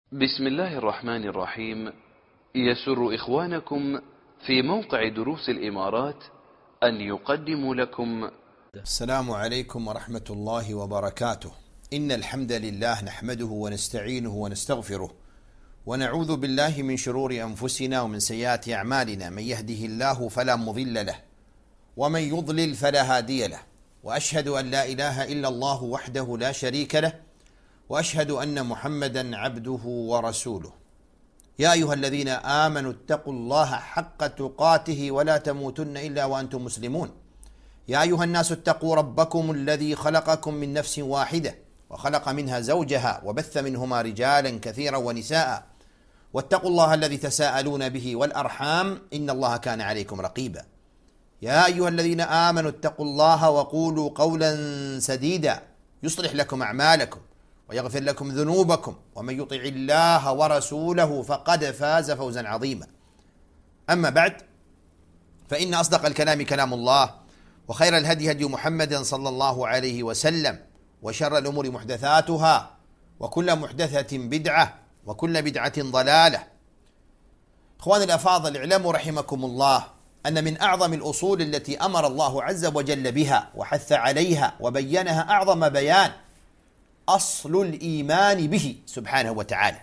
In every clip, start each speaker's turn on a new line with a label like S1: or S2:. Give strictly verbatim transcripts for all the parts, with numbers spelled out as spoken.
S1: بسم الله الرحمن الرحيم. يسر إخوانكم في موقع دروس الإمارات أن يقدموا لكم
S2: السلام عليكم ورحمة الله وبركاته. إن الحمد لله نحمده ونستعينه ونستغفره ونعوذ بالله من شرور أنفسنا ومن سيئات أعمالنا، من يهده الله فلا مضل له ومن يضلل فلا هادي له، وأشهد أن لا إله إلا الله وحده لا شريك له، وأشهد أن محمدا عبده ورسوله. يا أيها الذين آمنوا اتقوا الله حق تقاته ولا تموتن إلا وأنتم مسلمون. يا أيها الناس اتقوا ربكم الذي خلقكم من نفس واحدة وخلق منها زوجها وبث منهما رجالا كثيرا ونساء، واتقوا الله الذي تساءلون به والأرحام إن الله كان عليكم رقيبا. يا أيها الذين آمنوا اتقوا الله وقولوا قولا سديدا يصلح لكم أعمالكم ويغفر لكم ذنوبكم، ومن يطع الله ورسوله فقد فاز فوزا عظيما. أما بعد، فإن أصدق الكلام كلام الله، وخير الهدي هدي محمد صلى الله عليه وسلم، وشر الأمور محدثاتها، وكل محدثة بدعة، وكل بدعة ضلالة. إخواني الأفاضل، اعلموا رحمكم الله أن من أعظم الأصول التي أمر الله عز وجل بها وحث عليها وبينها أعظم بيان أصل الإيمان به سبحانه وتعالى،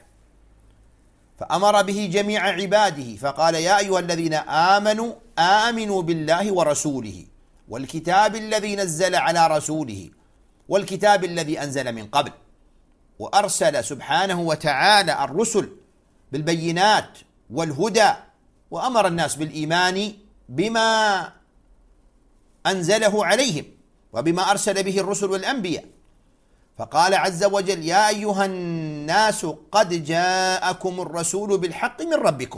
S2: فأمر به جميع عباده فقال: يا أيها الذين آمنوا آمنوا بالله ورسوله والكتاب الذي نزل على رسوله والكتاب الذي أنزل من قبل. وأرسل سبحانه وتعالى الرسل بالبينات والهدى، وأمر الناس بالإيمان بما أنزله عليهم وبما أرسل به الرسل والأنبياء. فقال عز وجل: يا أيها الناس قد جاءكم الرسول بالحق من ربكم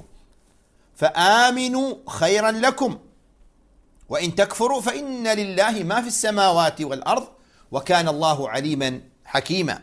S2: فآمنوا خيرا لكم، وإن تكفروا فإن لله ما في السماوات والأرض وكان الله عليما حكيما.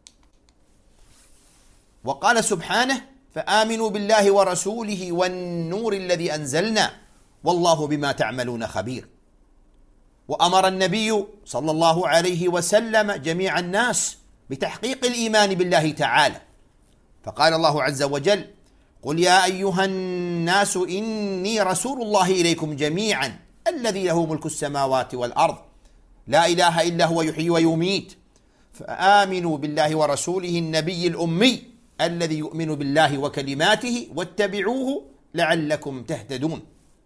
S2: وقال سبحانه: فآمنوا بالله ورسوله والنور الذي أنزلنا والله بما تعملون خبير. وأمر النبي صلى الله عليه وسلم جميع الناس بتحقيق الإيمان بالله تعالى، فقال الله عز وجل: قل يا أيها الناس إني رسول الله إليكم جميعا الذي له ملك السماوات والأرض لا إله إلا هو يحيي ويميت فآمنوا بالله ورسوله النبي الأمي الذي يؤمن بالله وكلماته واتبعوه لعلكم تهتدون.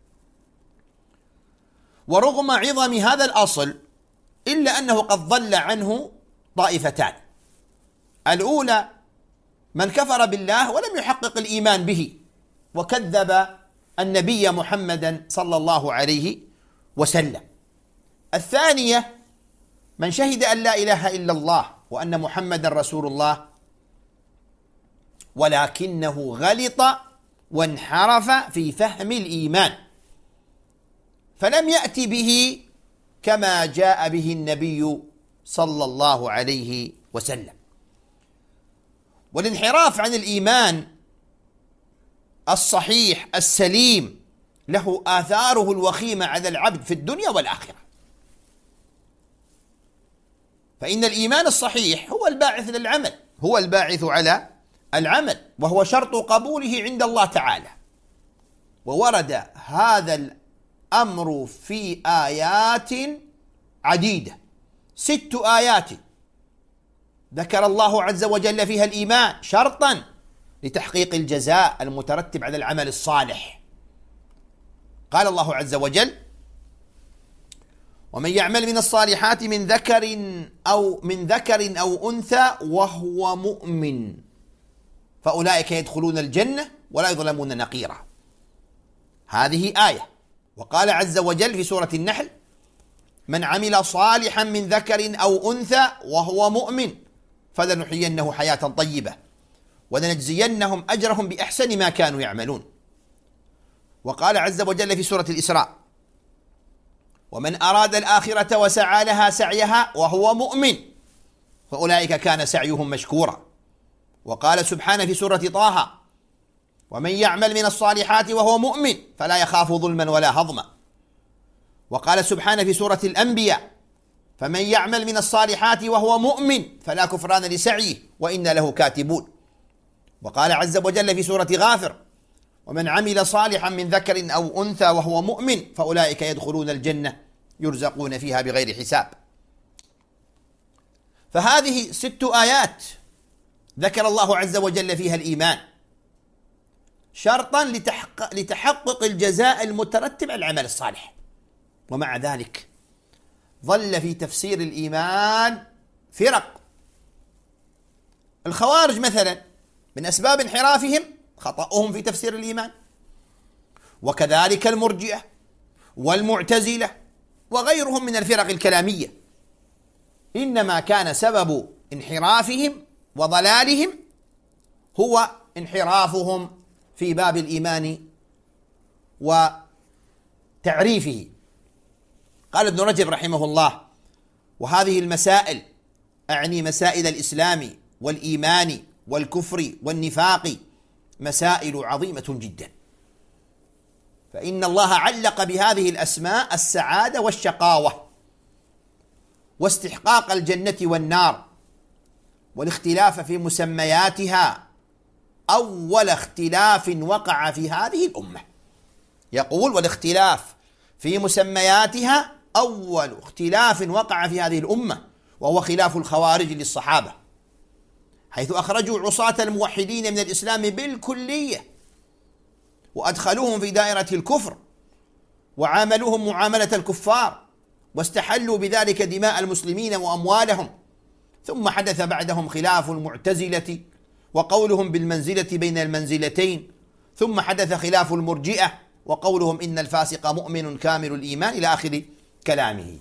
S2: ورغم عظم هذا الأصل إلا أنه قد ضل عنه طائفتان. الأولى من كفر بالله ولم يحقق الإيمان به وكذب النبي محمدا صلى الله عليه وسلم. الثانية من شهد أن لا إله إلا الله وأن محمدا رسول الله ولكنه غلط وانحرف في فهم الإيمان، فلم يأتي به كما جاء به النبي صلى الله عليه وسلم. والانحراف عن الإيمان الصحيح السليم له آثاره الوخيمة على العبد في الدنيا والآخرة. فإن الإيمان الصحيح هو الباعث للعمل، هو الباعث على العمل، وهو شرط قبوله عند الله تعالى. وورد هذا الأمر في آيات عديدة، ست آيات ذكر الله عز وجل فيها الإيمان شرطا لتحقيق الجزاء المترتب على العمل الصالح. قال الله عز وجل: ومن يعمل من الصالحات من ذكر أو من ذكر أو أنثى وهو مؤمن فأولئك يدخلون الجنة ولا يظلمون نقيرا. هذه آية. وقال عز وجل في سورة النحل: من عمل صالحا من ذكر أو أنثى وهو مؤمن فلنحيينه حياة طيبة ولنجزينهم أجرهم بأحسن ما كانوا يعملون. وقال عز وجل في سورة الإسراء: ومن أراد الآخرة وسعى لها سعيها وهو مؤمن فأولئك كان سعيهم مشكورا. وقال سبحانه في سورة طه: ومن يعمل من الصالحات وهو مؤمن فلا يخاف ظلما ولا هضما. وقال سبحانه في سورة الأنبياء: فمن يعمل من الصالحات وهو مؤمن فلا كفران لسعيه وإنا له كاتبون. وقال عز وجل في سورة غافر: ومن عمل صالحا من ذكر أو أنثى وهو مؤمن فأولئك يدخلون الجنة يرزقون فيها بغير حساب. فهذه ست آيات ذكر الله عز وجل فيها الإيمان شرطا لتحقق, لتحقق الجزاء المترتب على العمل الصالح. ومع ذلك ظل في تفسير الإيمان فرق. الخوارج مثلا من أسباب انحرافهم خطأهم في تفسير الإيمان، وكذلك المرجئة والمعتزلة وغيرهم من الفرق الكلامية، إنما كان سبب انحرافهم وضلالهم هو انحرافهم في باب الإيمان وتعريفه. قال ابن رجب رحمه الله: وهذه المسائل، أعني مسائل الإسلام والإيمان والكفر والنفاق، مسائل عظيمة جدا، فإن الله علق بهذه الأسماء السعادة والشقاوة واستحقاق الجنة والنار والاختلاف في مسمياتها أول اختلاف وقع في هذه الأمة. يقول: والاختلاف في مسمياتها أول اختلاف وقع في هذه الأمة، وهو خلاف الخوارج للصحابة، حيث أخرجوا عصاة الموحدين من الإسلام بالكلية وأدخلوهم في دائرة الكفر وعاملوهم معاملة الكفار واستحلوا بذلك دماء المسلمين وأموالهم. ثم حدث بعدهم خلاف المعتزلة وقولهم بالمنزلة بين المنزلتين، ثم حدث خلاف المرجئة وقولهم إن الفاسق مؤمن كامل الإيمان، إلى آخر كلامه.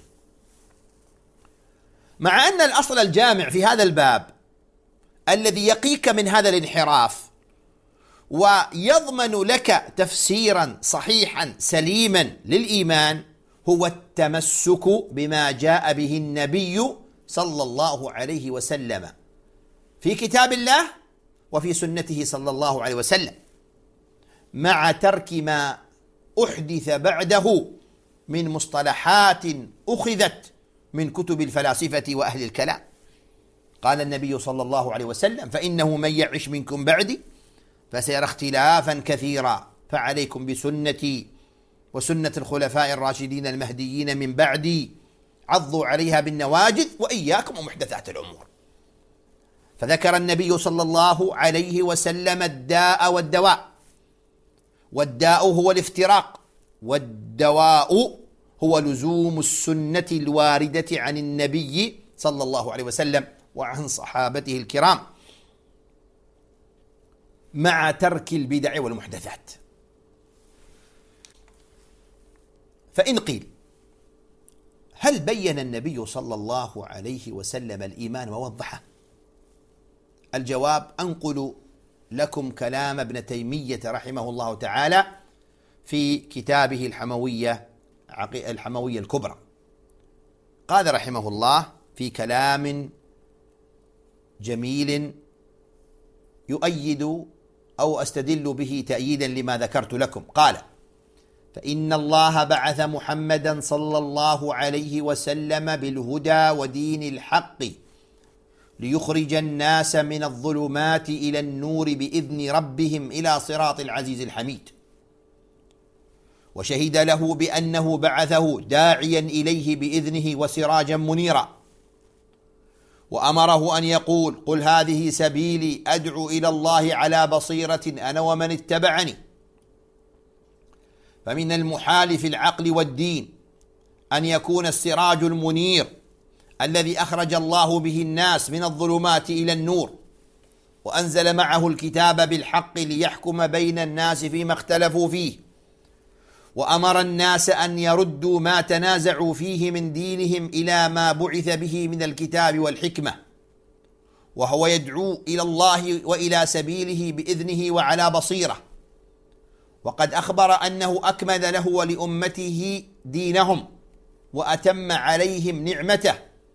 S2: مع أن الأصل الجامع في هذا الباب الذي يقيك من هذا الانحراف ويضمن لك تفسيرا صحيحا سليما للإيمان هو التمسك بما جاء به النبي صلى الله عليه وسلم في كتاب الله وفي سنته صلى الله عليه وسلم، مع ترك ما أحدث بعده من مصطلحات أخذت من كتب الفلاسفة وأهل الكلام. قال النبي صلى الله عليه وسلم: فإنه من يعش منكم بعدي فسيرى اختلافا كثيرا، فعليكم بسنتي وسنة الخلفاء الراشدين المهديين من بعدي، عضوا عليها بالنواجذ وإياكم ومحدثات الأمور. فذكر النبي صلى الله عليه وسلم الداء والدواء، والداء هو الافتراق، والدواء هو لزوم السنة الواردة عن النبي صلى الله عليه وسلم وعن صحابته الكرام، مع ترك البدع والمحدثات. فإن قيل: هل بين النبي صلى الله عليه وسلم الإيمان ووضحه؟ الجواب: أنقل لكم كلام ابن تيمية رحمه الله تعالى في كتابه الحموية الحموية الكبرى. قال رحمه الله في كلام جميل يؤيد أو أستدل به تأييدا لما ذكرت لكم. قال: فإن الله بعث محمدا صلى الله عليه وسلم بالهدى ودين الحق ليخرج الناس من الظلمات إلى النور بإذن ربهم إلى صراط العزيز الحميد، وشهد له بأنه بعثه داعيا إليه بإذنه وسراجا منيرا، وأمره أن يقول: قل هذه سبيلي أدعو إلى الله على بصيرة أنا ومن اتبعني. فمن المحال في العقل والدين أن يكون السراج المنير الذي أخرج الله به الناس من الظلمات إلى النور وأنزل معه الكتاب بالحق ليحكم بين الناس فيما اختلفوا فيه، وأمر الناس أن يردوا ما تنازعوا فيه من دينهم إلى ما بعث به من الكتاب والحكمة، وهو يدعو إلى الله وإلى سبيله بإذنه وعلى بصيرة. وقد أخبر أنه أكمل له ولأمته دينهم وأتم عليهم نعمته.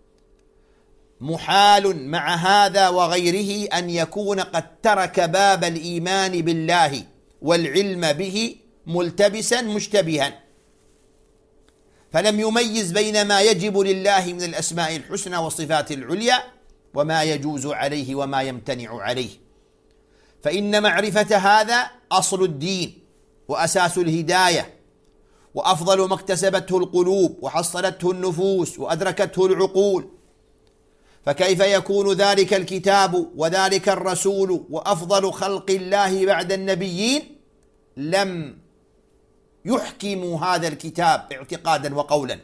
S2: محال مع هذا وغيره أن يكون قد ترك باب الإيمان بالله والعلم به ملتبسا مشتبها، فلم يميز بين ما يجب لله من الأسماء الحسنى والصفات العليا وما يجوز عليه وما يمتنع عليه، فإن معرفة هذا أصل الدين وأساس الهداية، وأفضل ما اكتسبته القلوب وحصلته النفوس وأدركته العقول. فكيف يكون ذلك الكتاب وذلك الرسول وأفضل خلق الله بعد النبيين لم يحكموا هذا الكتاب اعتقادا وقولا؟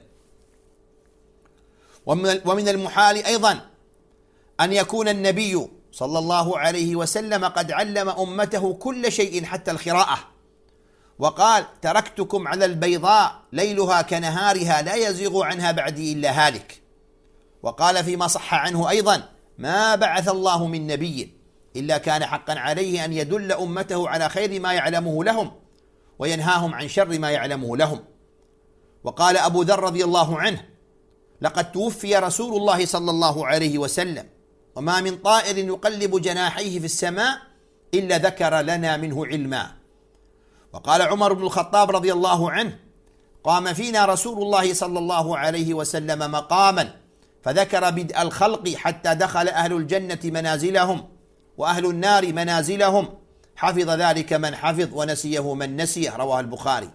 S2: ومن المحال أيضا أن يكون النبي صلى الله عليه وسلم قد علم أمته كل شيء حتى القراءة، وقال: تركتكم على البيضاء ليلها كنهارها لا يزيغ عنها بعدي إلا هالك. وقال فيما صح عنه أيضا: ما بعث الله من نبي إلا كان حقا عليه أن يدل أمته على خير ما يعلمه لهم وينهاهم عن شر ما يعلمه لهم. وقال أبو ذر رضي الله عنه: لقد توفي رسول الله صلى الله عليه وسلم وما من طائر يقلب جناحيه في السماء إلا ذكر لنا منه علما. وقال عمر بن الخطاب رضي الله عنه: قام فينا رسول الله صلى الله عليه وسلم مقاما فذكر بدء الخلق حتى دخل أهل الجنة منازلهم وأهل النار منازلهم، حفظ ذلك من حفظ ونسيه من نسيه. رواه البخاري.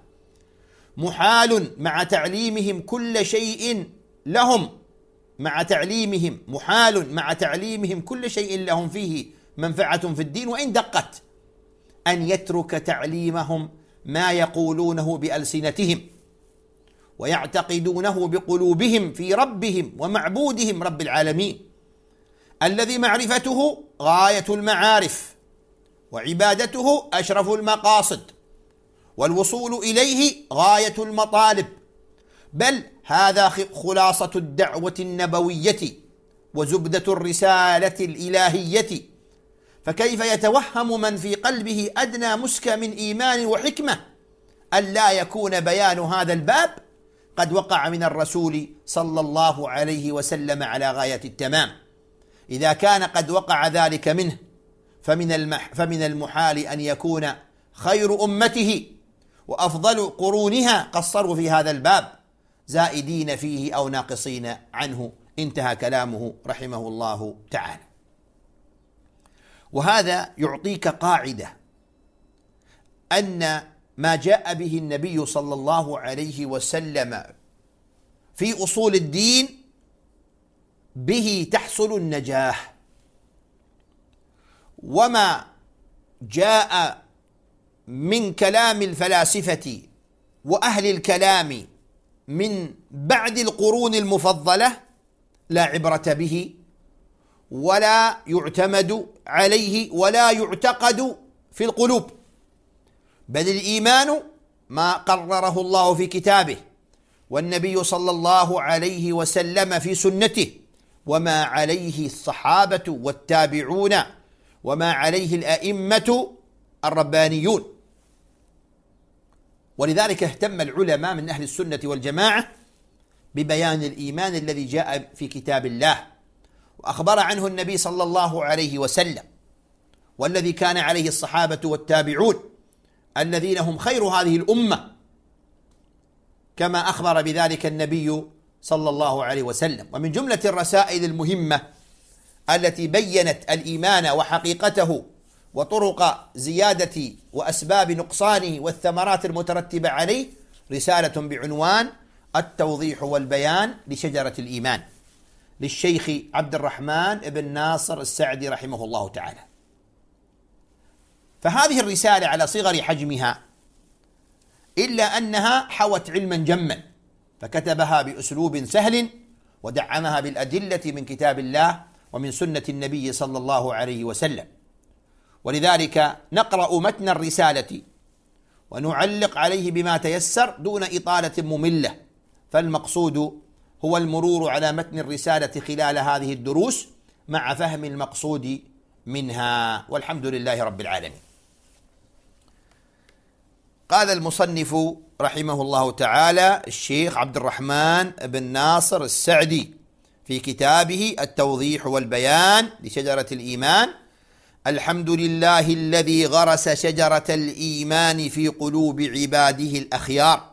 S2: محال مع تعليمهم كل شيء لهم مع تعليمهم محال مع تعليمهم كل شيء لهم فيه منفعة في الدين وإن دقت، أن يترك تعليمهم ما يقولونه بألسنتهم ويعتقدونه بقلوبهم في ربهم ومعبودهم رب العالمين، الذي معرفته غاية المعارف وعبادته أشرف المقاصد والوصول إليه غاية المطالب، بل هذا خلاصة الدعوة النبوية وزبدة الرسالة الإلهية. فكيف يتوهم من في قلبه أدنى مسكة من إيمان وحكمة أن لا يكون بيان هذا الباب قد وقع من الرسول صلى الله عليه وسلم على غاية التمام؟ إذا كان قد وقع ذلك منه فمن المح فمن المحال أن يكون خير أمته وأفضل قرونها قصروا في هذا الباب زائدين فيه أو ناقصين عنه. انتهى كلامه رحمه الله تعالى. وهذا يعطيك قاعدة أن ما جاء به النبي صلى الله عليه وسلم في أصول الدين به تحصل النجاح، وما جاء من كلام الفلاسفة وأهل الكلام من بعد القرون المفضلة لا عبرة به ولا يعتمد عليه ولا يعتقد في القلوب، بل الإيمان ما قرره الله في كتابه والنبي صلى الله عليه وسلم في سنته، وما عليه الصحابة والتابعون وما عليه الأئمة الربانيون. ولذلك اهتم العلماء من أهل السنة والجماعة ببيان الإيمان الذي جاء في كتاب الله وأخبر عنه النبي صلى الله عليه وسلم، والذي كان عليه الصحابة والتابعون الذين هم خير هذه الأمة، كما أخبر بذلك النبي صلى الله عليه وسلم. ومن جملة الرسائل المهمة التي بينت الإيمان وحقيقته وطرق زيادة وأسباب نقصانه والثمرات المترتبة عليه رسالة بعنوان التوضيح والبيان لشجرة الإيمان للشيخ عبد الرحمن بن ناصر السعدي رحمه الله تعالى. فهذه الرسالة على صغر حجمها إلا أنها حوت علما جما، فكتبها بأسلوب سهل ودعمها بالأدلة من كتاب الله ومن سنة النبي صلى الله عليه وسلم. ولذلك نقرأ متن الرسالة ونعلق عليه بما تيسر دون إطالة مملة، فالمقصود هو المرور على متن الرسالة خلال هذه الدروس مع فهم المقصود منها، والحمد لله رب العالمين. قال المصنف رحمه الله تعالى الشيخ عبد الرحمن بن ناصر السعدي في كتابه التوضيح والبيان لشجرة الإيمان: الحمد لله الذي غرس شجرة الإيمان في قلوب عباده الأخيار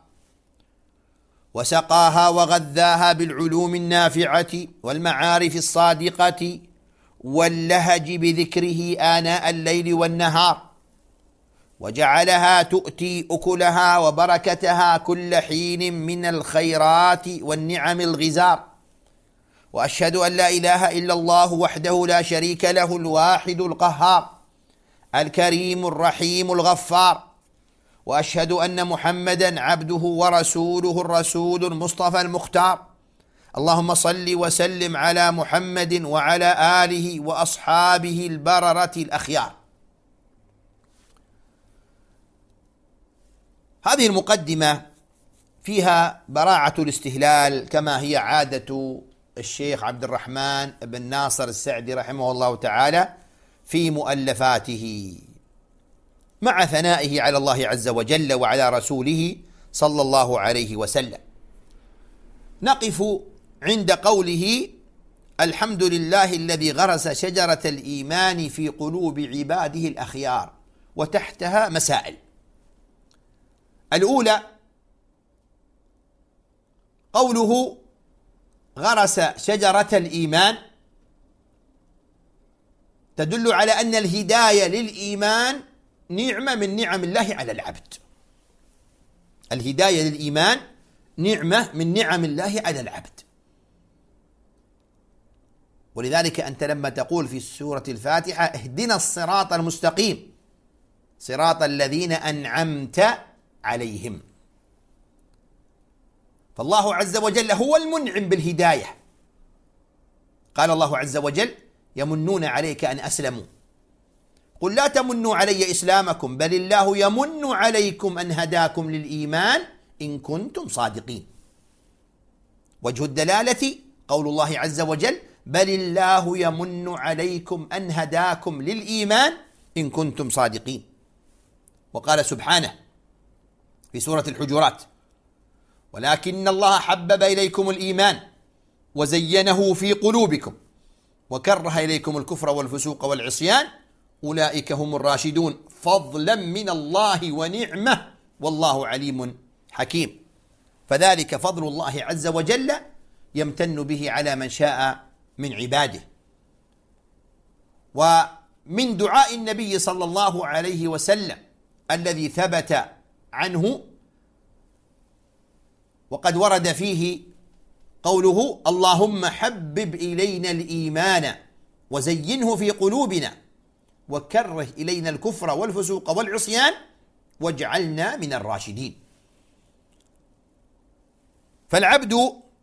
S2: وسقاها وغذاها بالعلوم النافعة والمعارف الصادقة واللهج بذكره آناء الليل والنهار، وجعلها تؤتي أكلها وبركتها كل حين من الخيرات والنعم الغزار. وأشهد أن لا إله إلا الله وحده لا شريك له الواحد القهار الكريم الرحيم الغفار. وأشهد أن محمدا عبده ورسوله الرسول المصطفى المختار. اللهم صل وسلم على محمد وعلى آله وأصحابه البررة الأخيار. هذه المقدمة فيها براعة الاستهلال كما هي عادة الشيخ عبد الرحمن بن ناصر السعدي رحمه الله تعالى في مؤلفاته، مع ثنائه على الله عز وجل وعلى رسوله صلى الله عليه وسلم. نقف عند قوله: الحمد لله الذي غرس شجرة الإيمان في قلوب عباده الأخيار، وتحتها مسائل. الأولى قوله غرس شجرة الإيمان تدل على أن الهداية للإيمان نعمة من نعم الله على العبد. الهداية للإيمان نعمة من نعم الله على العبد. ولذلك أنت لما تقول في سورة الفاتحة: اهدنا الصراط المستقيم صراط الذين أنعمت عليهم، فالله عز وجل هو المنعم بالهداية. قال الله عز وجل: يمنون عليك أن أسلموا، قل لا تمنوا علي إسلامكم بل الله يمن عليكم أن هداكم للإيمان إن كنتم صادقين. وجه الدلالة قول الله عز وجل: بل الله يمن عليكم أن هداكم للإيمان إن كنتم صادقين. وقال سبحانه في سورة الحجرات: ولكن الله حبب إليكم الإيمان وزينه في قلوبكم وكره إليكم الكفر والفسوق والعصيان أولئك هم الراشدون فضلا من الله ونعمة والله عليم حكيم. فذلك فضل الله عز وجل يمتن به على من شاء من عباده. ومن دعاء النبي صلى الله عليه وسلم الذي ثبت عنه وقد ورد فيه قوله: اللهم حبب إلينا الإيمان وزينه في قلوبنا وكره إلينا الكفر والفسوق والعصيان واجعلنا من الراشدين. فالعبد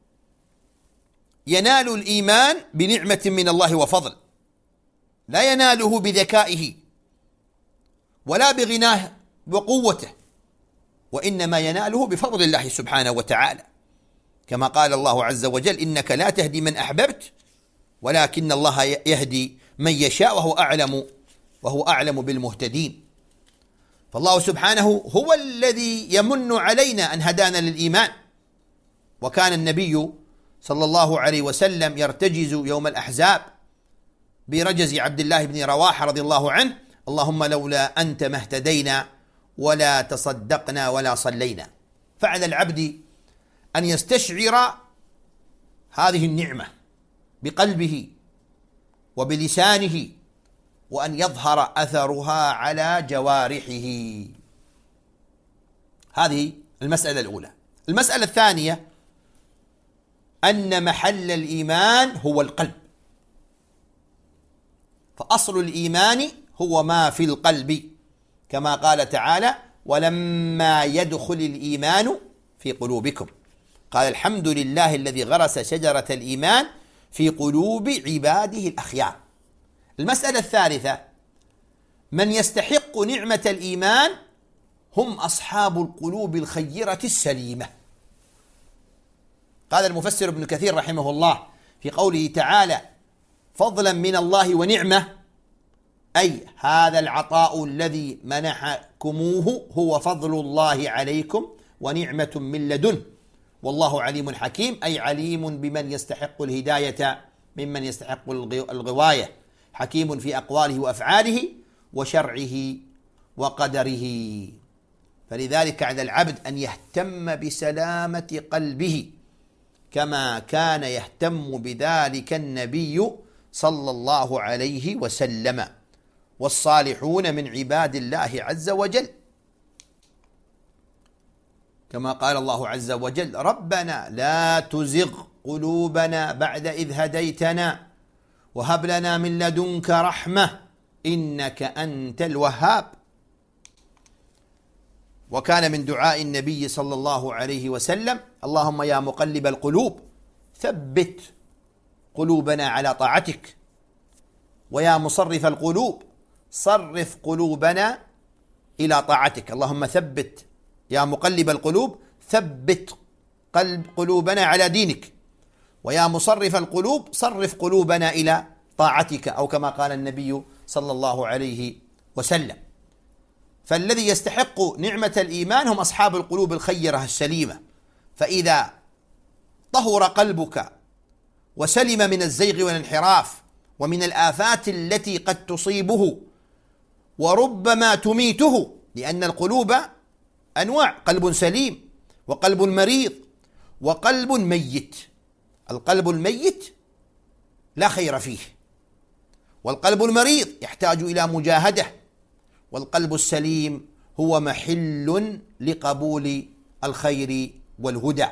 S2: ينال الإيمان بنعمة من الله وفضل، لا يناله بذكائه ولا بغناه وقوته، وإنما يناله بفضل الله سبحانه وتعالى، كما قال الله عز وجل: إنك لا تهدي من أحببت ولكن الله يهدي من يشاء وهو أعلم وهو أعلم بالمهتدين. فالله سبحانه هو الذي يمن علينا أن هدانا للإيمان. وكان النبي صلى الله عليه وسلم يرتجز يوم الأحزاب برجز عبد الله بن رواحة رضي الله عنه: اللهم لولا أنت ما اهتدينا ولا تصدقنا ولا صلينا. فعلى العبد أن يستشعر هذه النعمة بقلبه وبلسانه، وأن يظهر أثرها على جوارحه. هذه المسألة الأولى. المسألة الثانية أن محل الإيمان هو القلب، فأصل الإيمان هو ما في القلب، كما قال تعالى: ولما يدخل الإيمان في قلوبكم. قال: الحمد لله الذي غرس شجرة الإيمان في قلوب عباده الأخيار. المسألة الثالثة: من يستحق نعمة الإيمان هم أصحاب القلوب الخيرة السليمة. قال المفسر ابن كثير رحمه الله في قوله تعالى: فضلا من الله ونعمة، أي هذا العطاء الذي منحكموه هو فضل الله عليكم ونعمة من لدنه، والله عليم حكيم، أي عليم بمن يستحق الهداية ممن يستحق الغواية، حكيم في أقواله وأفعاله وشرعه وقدره. فلذلك على العبد أن يهتم بسلامة قلبه كما كان يهتم بذلك النبي صلى الله عليه وسلم والصالحون من عباد الله عز وجل، كما قال الله عز وجل: ربنا لا تزغ قلوبنا بعد إذ هديتنا وهب لنا من لدنك رحمة إنك أنت الوهاب. وكان من دعاء النبي صلى الله عليه وسلم: اللهم يا مقلب القلوب ثبت قلوبنا على طاعتك، ويا مصرف القلوب صرف قلوبنا إلى طاعتك. اللهم ثبت يا مقلب القلوب ثبت قلب قلوبنا على دينك، ويا مصرف القلوب صرف قلوبنا إلى طاعتك، أو كما قال النبي صلى الله عليه وسلم. فالذي يستحق نعمة الإيمان هم أصحاب القلوب الخيرة السليمة، فإذا طهر قلبك وسلم من الزيغ والانحراف ومن الآفات التي قد تصيبه وربما تميته، لأن القلوب أنواع: قلب سليم وقلب مريض وقلب ميت. القلب الميت لا خير فيه، والقلب المريض يحتاج إلى مجاهدة، والقلب السليم هو محل لقبول الخير والهدى.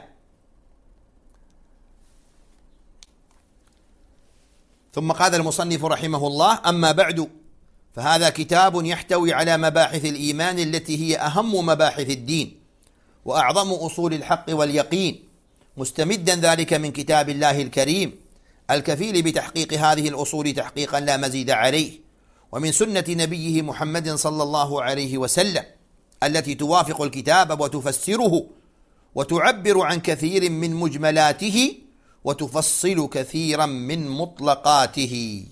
S2: ثم قال المصنف رحمه الله: أما بعد، فهذا كتاب يحتوي على مباحث الإيمان التي هي أهم مباحث الدين وأعظم أصول الحق واليقين، مستمدا ذلك من كتاب الله الكريم الكفيل بتحقيق هذه الأصول تحقيقا لا مزيد عليه، ومن سنة نبيه محمد صلى الله عليه وسلم التي توافق الكتاب وتفسره وتعبر عن كثير من مجملاته وتفصل كثيرا من مطلقاته.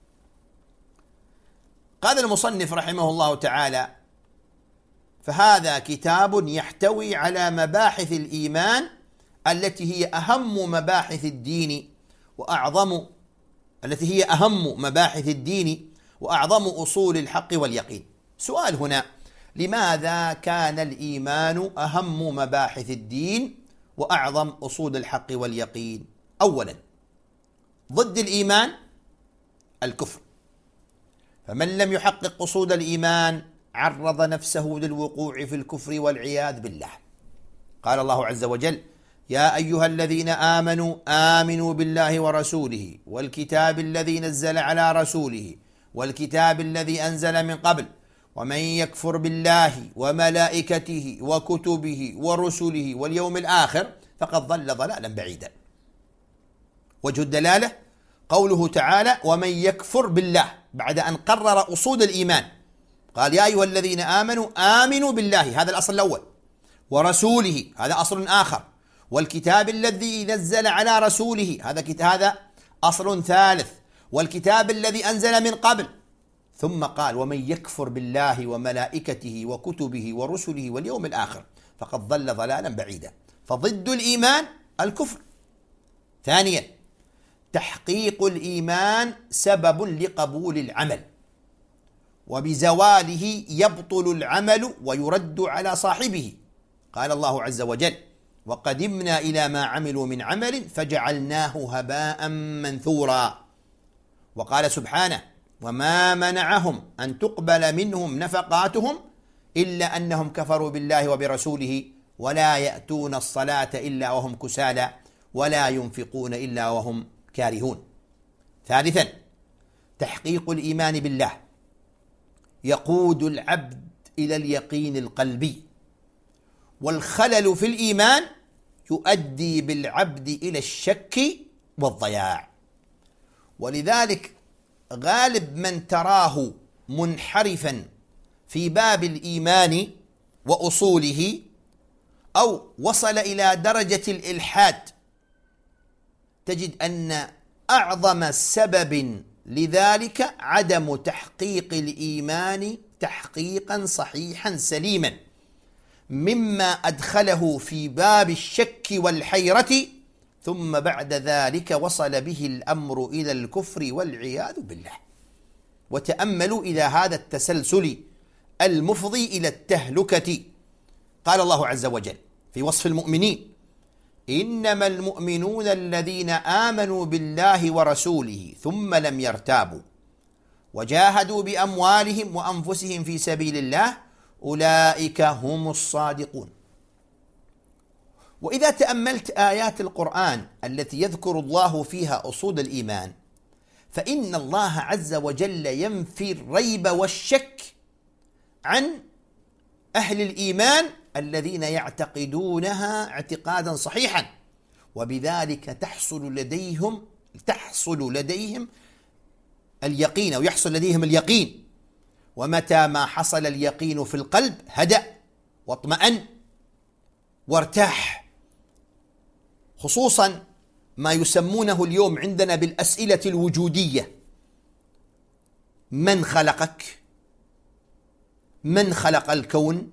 S2: قال المصنف رحمه الله تعالى: فهذا كتاب يحتوي على مباحث الإيمان التي هي أهم مباحث الدين وأعظم التي هي أهم مباحث الدين وأعظم أصول الحق واليقين. سؤال هنا: لماذا كان الإيمان أهم مباحث الدين وأعظم أصول الحق واليقين؟ أولا، ضد الإيمان الكفر، فمن لم يحقق أصول الإيمان عرض نفسه للوقوع في الكفر والعياذ بالله. قال الله عز وجل: يا أيها الذين آمنوا آمنوا بالله ورسوله والكتاب الذي نزل على رسوله والكتاب الذي أنزل من قبل ومن يكفر بالله وملائكته وكتبه ورسله واليوم الآخر فقد ضل ضلالا بعيدا. وجه الدلالة قوله تعالى: ومن يكفر بالله، بعد أن قرر أصول الإيمان قال: يا أيها الذين آمنوا آمنوا بالله، هذا الأصل الأول، ورسوله، هذا أصل آخر، والكتاب الذي نزل على رسوله، هذا هذا أصل ثالث، والكتاب الذي أنزل من قبل، ثم قال: ومن يكفر بالله وملائكته وكتبه ورسله واليوم الآخر فقد ضل ضلالا بعيدا. فضد الإيمان الكفر. ثانيا، تحقيق الإيمان سبب لقبول العمل، وبزواله يبطل العمل ويرد على صاحبه. قال الله عز وجل: وقدمنا إلى ما عملوا من عمل فجعلناه هباء منثورا. وقال سبحانه: وما منعهم أن تقبل منهم نفقاتهم إلا أنهم كفروا بالله وبرسوله ولا يأتون الصلاة إلا وهم كسالى ولا ينفقون إلا وهم كارهون. ثالثا، تحقيق الإيمان بالله يقود العبد إلى اليقين القلبي، والخلل في الإيمان يؤدي بالعبد إلى الشك والضياع. ولذلك غالب من تراه منحرفا في باب الإيمان وأصوله أو وصل إلى درجة الإلحاد تجد أن أعظم سبب لذلك عدم تحقيق الإيمان تحقيقا صحيحا سليما، مما أدخله في باب الشك والحيرة، ثم بعد ذلك وصل به الأمر إلى الكفر والعياذ بالله. وتأملوا إلى هذا التسلسل المفضي إلى التهلكة. قال الله عز وجل في وصف المؤمنين: إنما المؤمنون الذين آمنوا بالله ورسوله ثم لم يرتابوا وجاهدوا بأموالهم وأنفسهم في سبيل الله أولئك هم الصادقون. وإذا تأملت آيات القرآن التي يذكر الله فيها أصول الإيمان، فإن الله عز وجل ينفي الريب والشك عن أهل الإيمان الذين يعتقدونها اعتقادا صحيحا، وبذلك تحصل لديهم تحصل لديهم اليقين، أو يحصل لديهم اليقين. ومتى ما حصل اليقين في القلب هدأ واطمأن وارتاح، خصوصا ما يسمونه اليوم عندنا بالأسئلة الوجودية: من خلقك؟ من خلق الكون؟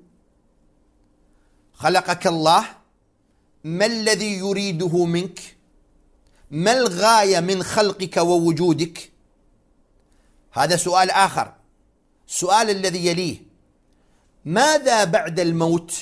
S2: خلقك الله؟ ما الذي يريده منك؟ ما الغاية من خلقك ووجودك؟ هذا سؤال آخر. السؤال الذي يليه: ماذا بعد الموت؟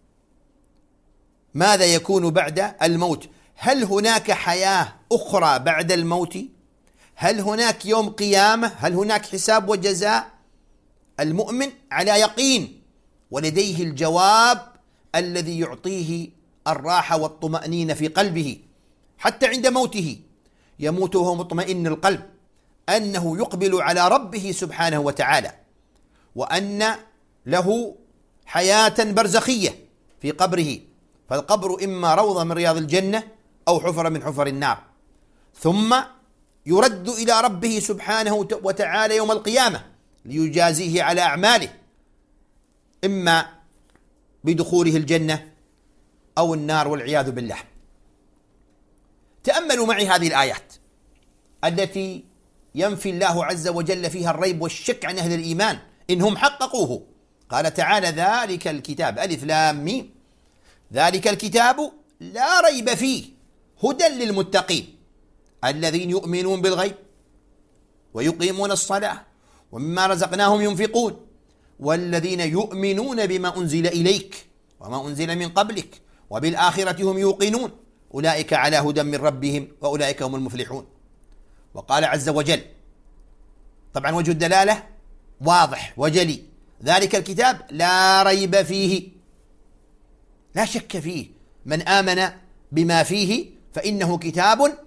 S2: ماذا يكون بعد الموت؟ هل هناك حياة أخرى بعد الموت؟ هل هناك يوم قيامة؟ هل هناك حساب وجزاء؟ المؤمن على يقين ولديه الجواب الذي يعطيه الراحة والطمأنينة في قلبه، حتى عند موته يموت وهو مطمئن القلب أنه يقبل على ربه سبحانه وتعالى، وأن له حياة برزخية في قبره، فالقبر إما روضة من رياض الجنة أو حفرة من حفر النار، ثم يرد إلى ربه سبحانه وتعالى يوم القيامة ليجازيه على أعماله، إما بدخوله الجنة أو النار والعياذ بالله. تأملوا معي هذه الآيات التي ينفي الله عز وجل فيها الريب والشك عن أهل الإيمان إنهم حققوه. قال تعالى: ذلك الكتاب، ألف لام ميم، ذلك الكتاب لا ريب فيه هدى للمتقين الذين يؤمنون بالغيب ويقيمون الصلاة ومما رزقناهم ينفقون والذين يؤمنون بما أنزل إليك وما أنزل من قبلك وبالآخرة هم يوقنون أولئك على هدى من ربهم وأولئك هم المفلحون. وقال عز وجل، طبعا وجه الدلالة واضح وجلي: ذلك الكتاب لا ريب فيه، لا شك فيه، من آمن بما فيه فإنه كتاب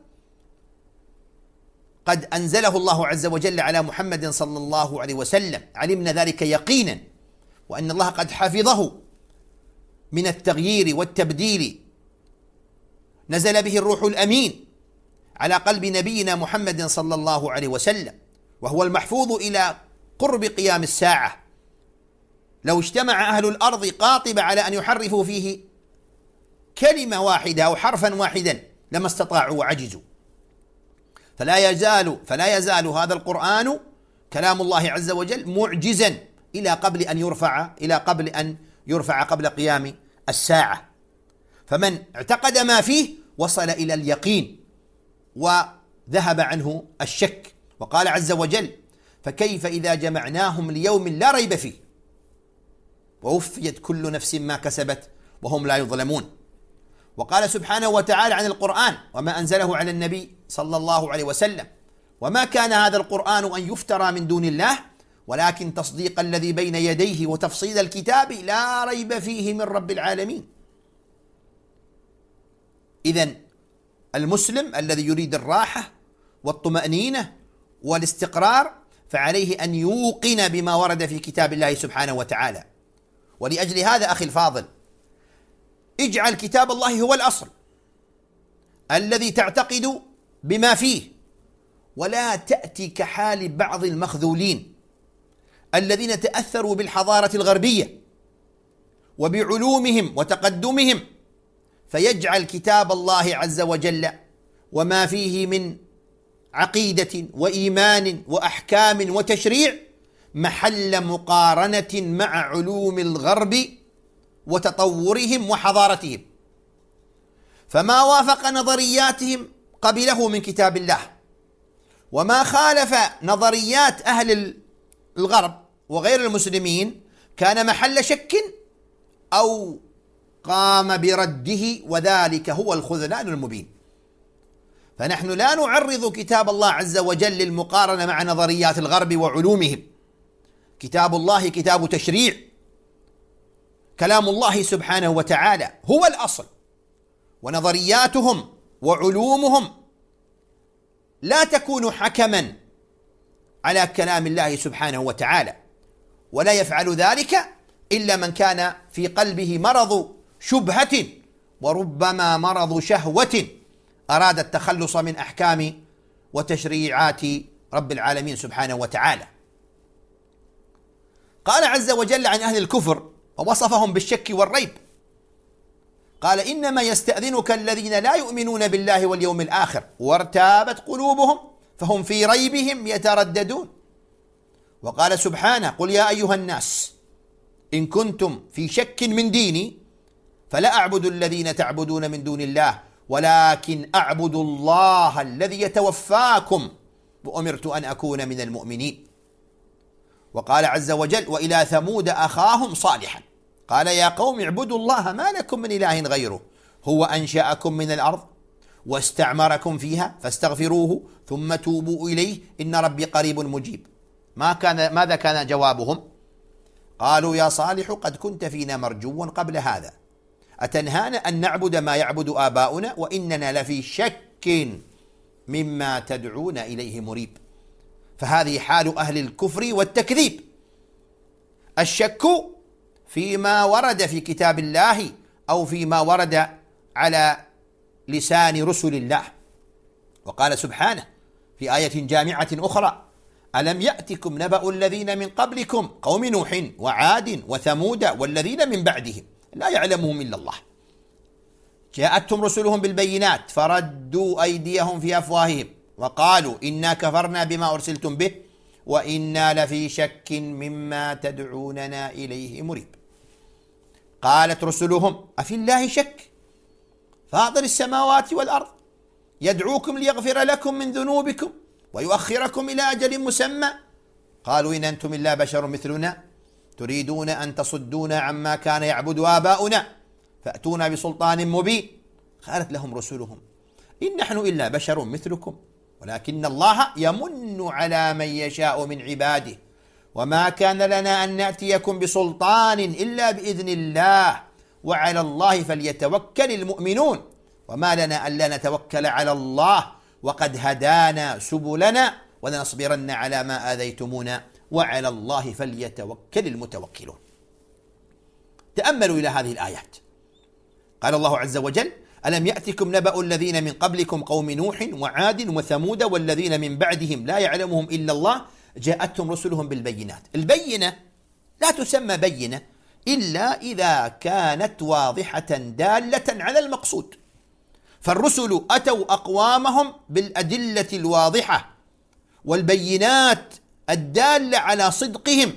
S2: قد أنزله الله عز وجل على محمد صلى الله عليه وسلم، علمنا ذلك يقينا، وأن الله قد حفظه من التغيير والتبديل، نزل به الروح الأمين على قلب نبينا محمد صلى الله عليه وسلم، وهو المحفوظ إلى قرب قيام الساعة. لو اجتمع أهل الأرض قاطبة على أن يحرفوا فيه كلمة واحدة أو حرفا واحدا لما استطاعوا وعجزوا. فلا يزال فلا يزال هذا القرآن كلام الله عز وجل معجزا إلى قبل أن يرفع إلى قبل أن يرفع قبل قيام الساعة. فمن اعتقد ما فيه وصل إلى اليقين وذهب عنه الشك. وقال عز وجل: فكيف إذا جمعناهم ليوم لا ريب فيه ووفيت كل نفس ما كسبت وهم لا يظلمون. وقال سبحانه وتعالى عن القرآن وما أنزله على النبي صلى الله عليه وسلم: وما كان هذا القرآن أن يفترى من دون الله ولكن تصديق الذي بين يديه وتفصيل الكتاب لا ريب فيه من رب العالمين. إذن المسلم الذي يريد الراحة والطمأنينة والاستقرار فعليه أن يوقن بما ورد في كتاب الله سبحانه وتعالى. ولأجل هذا أخي الفاضل، اجعل كتاب الله هو الأصل الذي تعتقد بما فيه، ولا تأتي كحال بعض المخذولين الذين تأثروا بالحضارة الغربية وبعلومهم وتقدمهم، فيجعل كتاب الله عز وجل وما فيه من عقيدة وإيمان وأحكام وتشريع محل مقارنة مع علوم الغرب وتطورهم وحضارتهم، فما وافق نظرياتهم قبله من كتاب الله، وما خالف نظريات أهل الغرب وغير المسلمين كان محل شك أو قام برده، وذلك هو الخذلان المبين. فنحن لا نعرض كتاب الله عز وجل للمقارنة مع نظريات الغرب وعلومهم. كتاب الله كتاب تشريع، كلام الله سبحانه وتعالى هو الأصل، ونظرياتهم وعلومهم لا تكون حكما على كلام الله سبحانه وتعالى، ولا يفعل ذلك إلا من كان في قلبه مرض شبهة وربما مرض شهوة أراد التخلص من أحكام وتشريعات رب العالمين سبحانه وتعالى. قال عز وجل عن أهل الكفر ووصفهم بالشك والريب، قال: إنما يستأذنك الذين لا يؤمنون بالله واليوم الآخر وارتابت قلوبهم فهم في ريبهم يترددون. وقال سبحانه: قل يا أيها الناس إن كنتم في شك من ديني فلا أعبد الذين تعبدون من دون الله ولكن أعبد الله الذي يتوفاكم وأمرت أن أكون من المؤمنين. وقال عز وجل: وإلى ثمود أخاهم صالحا قال يا قوم اعبدوا الله ما لكم من إله غيره هو أنشأكم من الأرض واستعمركم فيها فاستغفروه ثم توبوا إليه إن ربي قريب مجيب. ما كان ماذا كان جوابهم؟ قالوا: يا صالح قد كنت فينا مرجوا قبل هذا أتنهانا أن نعبد ما يعبد آباؤنا وإننا لفي شك مما تدعون إليه مريب. فهذه حال أهل الكفر والتكذيب، الشك فيما ورد في كتاب الله أو فيما ورد على لسان رسل الله. وقال سبحانه في آية جامعة أخرى: ألم يأتكم نبأ الذين من قبلكم قوم نوح وعاد وثمود والذين من بعدهم لا يعلمهم إلا الله جاءتهم رسلهم بالبينات فردوا أيديهم في أفواههم وقالوا إنا كفرنا بما أرسلتم به وإنا لفي شك مما تدعوننا إليه مريب. قالت رسلهم: أفي الله شك فاطر السماوات والأرض يدعوكم ليغفر لكم من ذنوبكم ويؤخركم إلى أجل مسمى قالوا إن أنتم إلا بشر مثلنا تريدون أن تصدونا عما كان يعبد آباؤنا فأتونا بسلطان مبين. قالت لهم رسلهم: إن نحن إلا بشر مثلكم ولكن الله يمن على من يشاء من عباده وما كان لنا أن نأتيكم بسلطان إلا بإذن الله وعلى الله فليتوكل المؤمنون وما لنا ألا نتوكل على الله وقد هدانا سبلنا ولنصبرن على ما آذيتمونا وعلى الله فليتوكل المتوكلون. تأملوا إلى هذه الآيات. قال الله عز وجل: ألم يأتكم نبأ الذين من قبلكم قوم نوح وعاد وثمود والذين من بعدهم لا يعلمهم إلا الله جاءتهم رسلهم بالبينات. البينة لا تسمى بينة إلا إذا كانت واضحة دالة على المقصود، فالرسل أتوا أقوامهم بالأدلة الواضحة والبينات الدالة على صدقهم،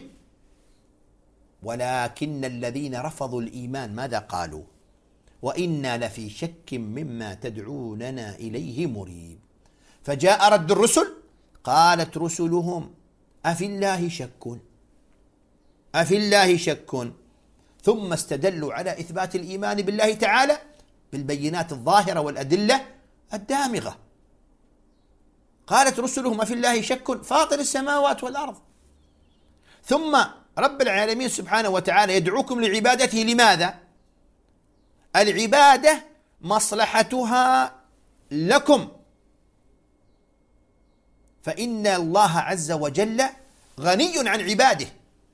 S2: ولكن الذين رفضوا الإيمان ماذا قالوا؟ وإنا لفي شك مما تدعوننا إليه مريب. فجاء رد الرسل قالت رسلهم: أفي الله شك أفي الله شك ثم استدلوا على إثبات الإيمان بالله تعالى بالبينات الظاهرة والأدلة الدامغة. قالت رسلهم: أفي الله شك فاطر السماوات والأرض. ثم رب العالمين سبحانه وتعالى يدعوكم لعبادته. لماذا؟ العبادة مصلحتها لكم، فإن الله عز وجل غني عن عباده.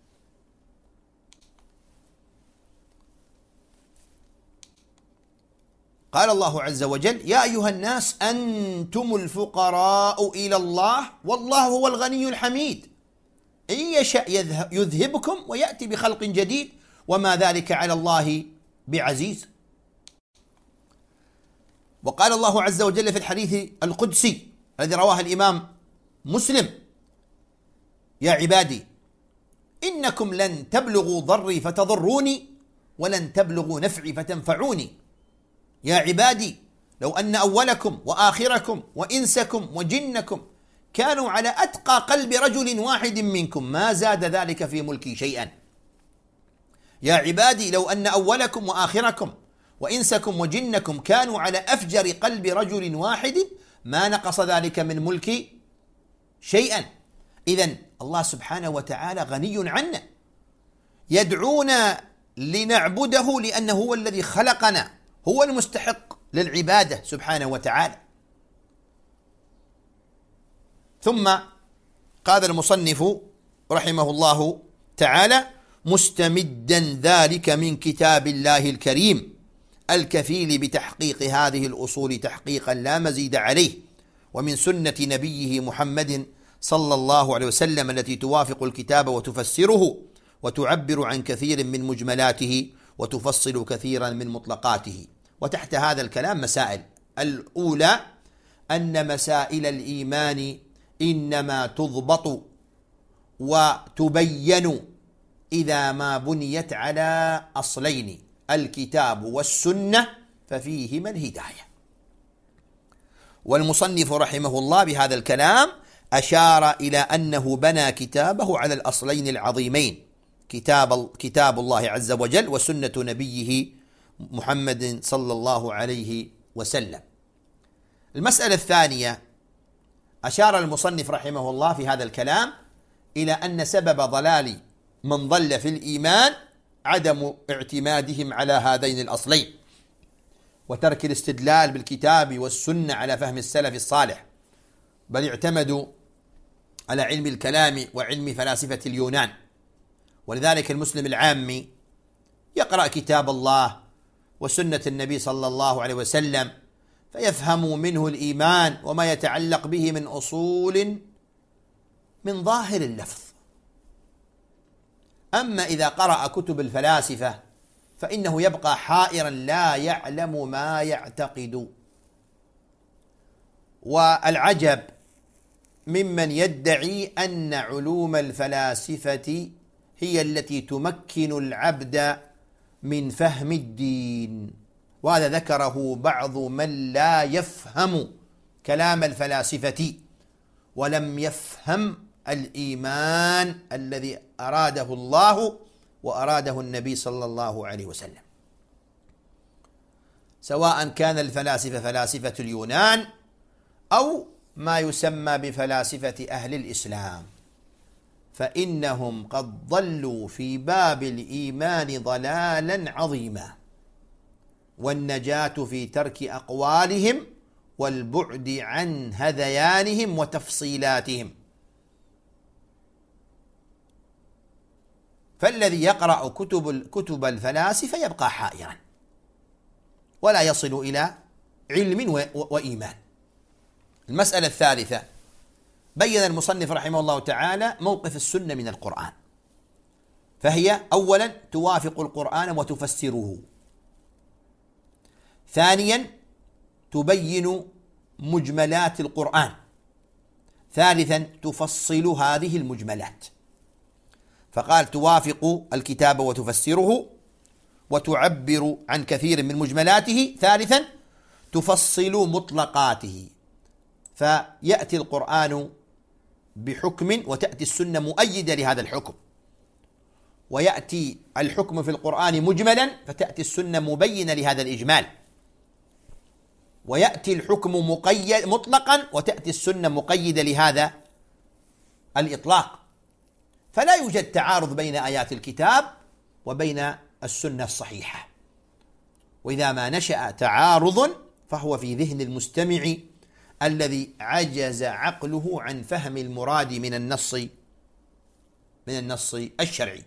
S2: قال الله عز وجل: يا أيها الناس أنتم الفقراء إلى الله والله هو الغني الحميد إن يشاء يذهبكم ويأتي بخلق جديد وما ذلك على الله بعزيز. وقال الله عز وجل في الحديث القدسي الذي رواه الإمام مسلم: يا عبادي إنكم لن تبلغوا ضري فتضروني ولن تبلغوا نفعي فتنفعوني. يا عبادي لو أن أولكم وآخركم وإنسكم وجنكم كانوا على أتقى قلب رجل واحد منكم ما زاد ذلك في ملكي شيئا. يا عبادي لو أن أولكم وآخركم وإنسكم وجنكم كانوا على أفجر قلب رجل واحد ما نقص ذلك من ملكي شيئا. إذن الله سبحانه وتعالى غني عنا، يدعونا لنعبده لأنه هو الذي خلقنا، هو المستحق للعبادة سبحانه وتعالى. ثم قال المصنف رحمه الله تعالى: مستمدا ذلك من كتاب الله الكريم الكفيل بتحقيق هذه الأصول تحقيقا لا مزيد عليه، ومن سنة نبيه محمد صلى الله عليه وسلم التي توافق الكتاب وتفسره وتعبر عن كثير من مجملاته وتفصل كثيرا من مطلقاته. وتحت هذا الكلام مسائل. الأولى أن مسائل الإيمان إنما تضبط وتبين إذا ما بنيت على أصلين: الكتاب والسنة، ففيهما الهداية. والمصنف رحمه الله بهذا الكلام أشار إلى أنه بنى كتابه على الأصلين العظيمين: كتاب كتاب الله عز وجل وسنة نبيه محمد صلى الله عليه وسلم. المسألة الثانية، أشار المصنف رحمه الله في هذا الكلام إلى أن سبب ضلال من ضل في الإيمان عدم اعتمادهم على هذين الأصلين، وترك الاستدلال بالكتاب والسنة على فهم السلف الصالح، بل اعتمدوا على علم الكلام وعلم فلاسفة اليونان. ولذلك المسلم العامي يقرأ كتاب الله وسنة النبي صلى الله عليه وسلم فيفهم منه الإيمان وما يتعلق به من أصول من ظاهر اللفظ. أما إذا قرأ كتب الفلاسفة فإنه يبقى حائرا لا يعلم ما يعتقد. والعجب ممن يدعي أن علوم الفلاسفة هي التي تمكن العبد من فهم الدين، وهذا ذكره بعض من لا يفهم كلام الفلاسفة ولم يفهم الإيمان الذي أراده الله وأراده النبي صلى الله عليه وسلم، سواء كان الفلاسفة فلاسفة اليونان أو ما يسمى بفلاسفة أهل الإسلام، فإنهم قد ضلوا في باب الإيمان ضلالا عظيما، والنجاة في ترك أقوالهم والبعد عن هذيانهم وتفصيلاتهم. فالذي يقرأ كتب كتب الفلاسفة يبقى حائرا ولا يصل إلى علم وإيمان. المسألة الثالثة، بين المصنف رحمه الله تعالى موقف السنة من القرآن، فهي أولا توافق القرآن وتفسره، ثانيا تبين مجملات القرآن، ثالثا تفصل هذه المجملات. فقال توافق الكتاب وتفسره، وتعبر عن كثير من مجملاته، ثالثا تفصل مطلقاته. فيأتي القرآن بحكم وتأتي السنة مؤيدة لهذا الحكم، ويأتي الحكم في القرآن مجملا فتأتي السنة مبينة لهذا الإجمال، ويأتي الحكم مقيد مطلقا وتأتي السنة مقيدة لهذا الإطلاق. فلا يوجد تعارض بين آيات الكتاب وبين السنة الصحيحة، وإذا ما نشأ تعارض فهو في ذهن المستمع الذي عجز عقله عن فهم المراد من النص من النص الشرعي.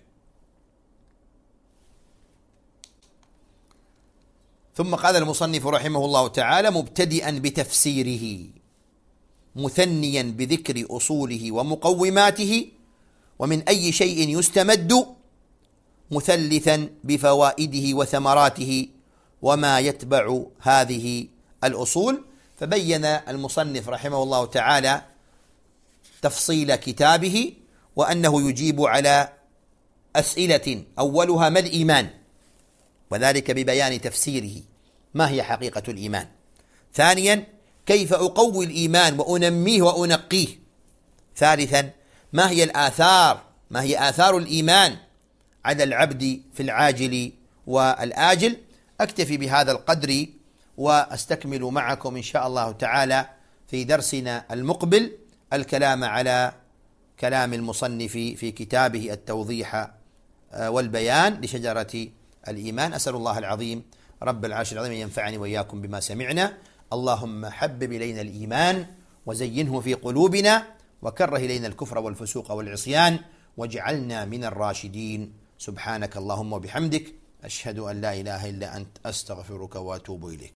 S2: ثم قال المصنف رحمه الله تعالى مبتدئا بتفسيره مثنيا بذكر أصوله ومقوماته ومن أي شيء يستمد، مثلثا بفوائده وثمراته وما يتبع هذه الأصول. فبين المصنف رحمه الله تعالى تفصيل كتابه، وأنه يجيب على أسئلة أولها ما الإيمان، وذلك ببيان تفسيره ما هي حقيقة الإيمان. ثانيا كيف أقوي الإيمان وأنميه وأنقيه. ثالثا ما هي الآثار ما هي آثار الإيمان على العبد في العاجل والآجل. أكتفي بهذا القدر وأستكمل معكم إن شاء الله تعالى في درسنا المقبل الكلام على كلام المصنف في كتابه التوضيح والبيان لشجرة الإيمان. أسأل الله العظيم رب العرش العظيم أن ينفعني وإياكم بما سمعنا. اللهم حبب إلينا الإيمان وزينه في قلوبنا وكره إلينا الكفر والفسوق والعصيان واجعلنا من الراشدين. سبحانك اللهم وبحمدك أشهد أن لا إله إلا أنت أستغفرك وأتوب إليك.